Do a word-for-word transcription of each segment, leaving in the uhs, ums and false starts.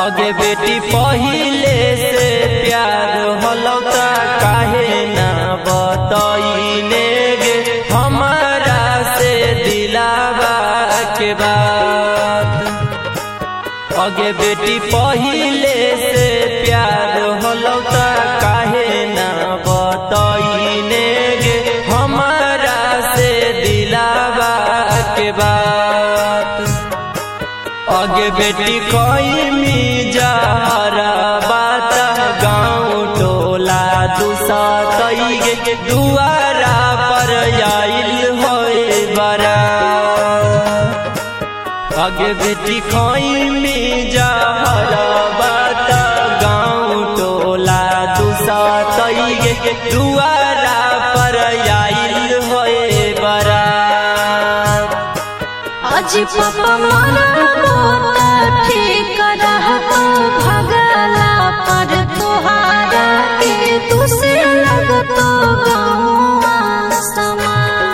अगे बेटी पहिले से प्यार हलौता काहे ना बतइले गे हमारा से दिलावा के बात। अगे बेटी पहिले से प्यार हलौता काहे ना बतइले गे हमारा से दिलावा के बात। अगे बेटी कोई मी जहरा बात गाँव टोला दूसा गे दुआरा पर आइल होए बरा। अगे बेटी कोई मी जहरा बात गाँव टोला दूसा गे दुआरा पर आइल होए बरा। आज पापा मारा ठीक रहता भगला पर तोहारा के दूसरे लगतो गौआ समा।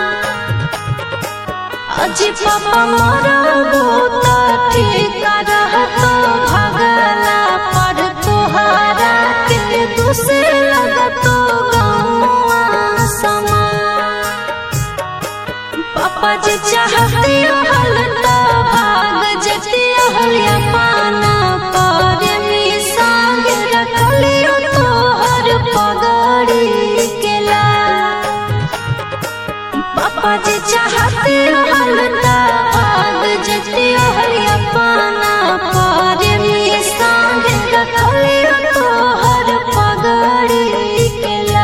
आज पापा मारा बोता ठीक रहता भगला पर तोहारा के दूसरे लगतो गौआ समा। पापा जी चाहते हलता भाग जती हलिया पाना पर मी संग रखलियो तोहर पगड़ी केला। पापा जी चाहते हलता भाग जती हलिया पाना पर मी संग रखलियो तोहर पगड़ी केला।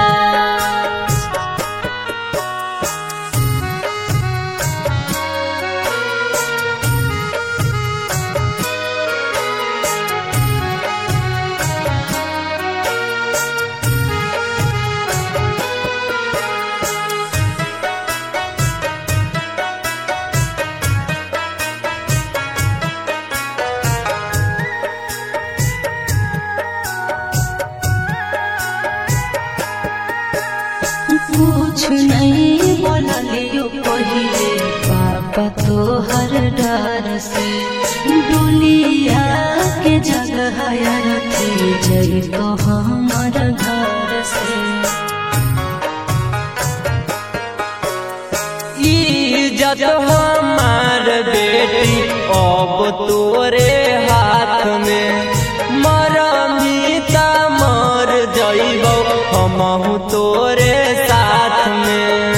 कुछ नहीं बोलियो पहिले पापा तोहर डर से डोलिया के जगह रखी जई तो हमार घर से। इज्जत हमार बेटी अब तोरे हाथ में मरमी ता मर जइबो हमहु तोरे साथ में।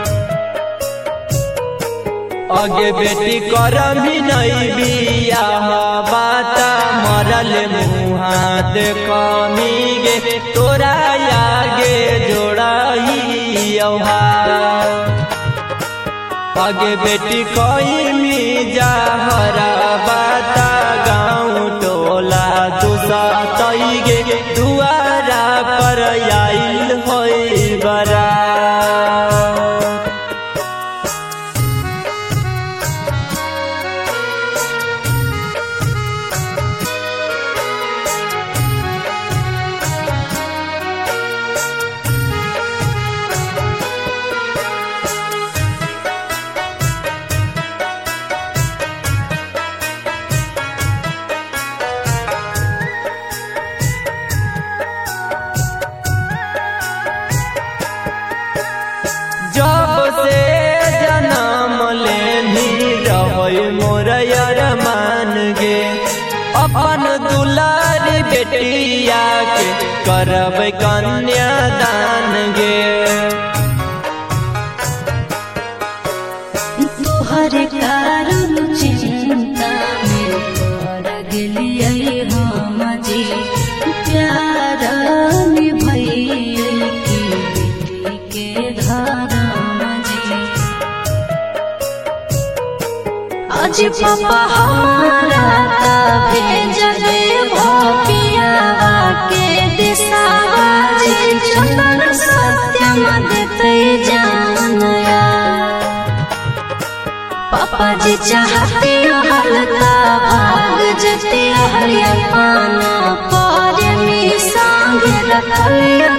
अगे बेटी करमी नहीं बियाह बात मरल मुहा देखमी गे तोरा आगे जोड़ाई अगे बेटी कोई मी जहरा बात गाँव टोला दूसा गे दुआरा पर आइल होई बरा। मोर अरमान गे अपन दुलारी बेटिया के करब कन्यादान गे। तोहर कारण चिंता में पड़ गेलिए हम जी प्यार निभइए की बेटी के धर्म जी। आज पापा हमारा भेज दे भोपियावा के दिशावा जी चंदन सत्यम देते जानया। पापा जी चाहते हलता भाग जते हरिया पाना पर मी संग रखलिया